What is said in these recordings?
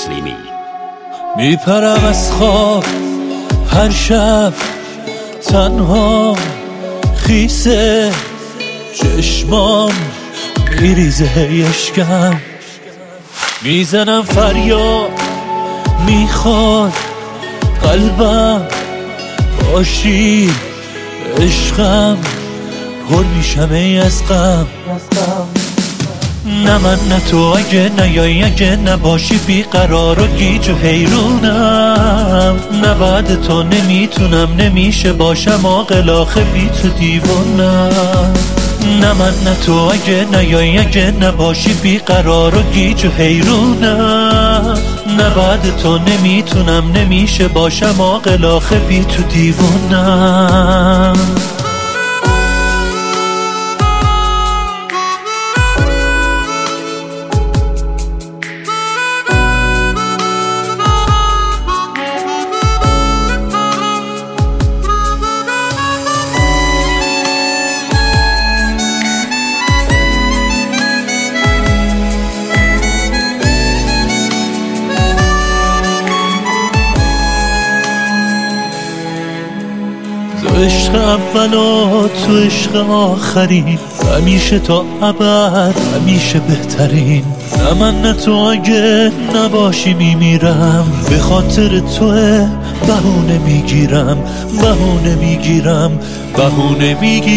تسلیمی. میپرم از خواب هر شب تنها، خیسه چشمام میریزه اشکم، میزنم فریاد میخواد قلبم، باشی عشقم پر میشم ای از غم. نه من نه تو، اگه نیایی اگه نباشی بیقرار و گیج و حیرونم، نه بعد تو نمیتونم نمیشه باشم عاقل آخه بی تو دیوونم. نه من نه تو، اگه نیایی اگه نباشی بیقرار و گیج و حیرونم، نه بعد تو نمیتونم نمیشه باشم عاقل آخه بی تو دیوونم. تو عشق اول و تو عشق آخرین، همیشه تا ابد همیشه بهترین. نه من نه تو، اگه نباشی میمیرم، به خاطر توه بهونه میگیرم بهونه میگیرم بهونه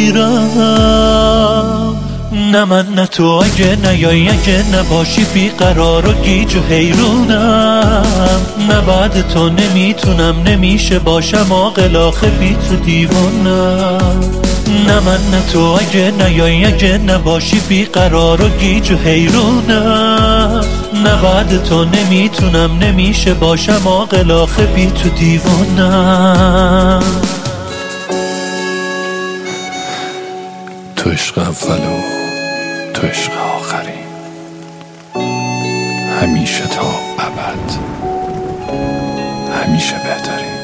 میگیرم. نه من نه تو، اگه نیایی اگه نباشی بیقرار و گیج و حیرونم، نه بعد تو نمیتونم نمیشه باشم عاقل آخه بی تو دیوونم. نه من نه تو، اگه نیایی اگه نباشی بیقرار و گیج و حیرونم، نه بعد تو نمیتونم نمیشه باشم عاقل آخه بی تو دیوونم. تو عشق اول و تو عشق آخرین، همیشه تا ابد همیشه بهترین.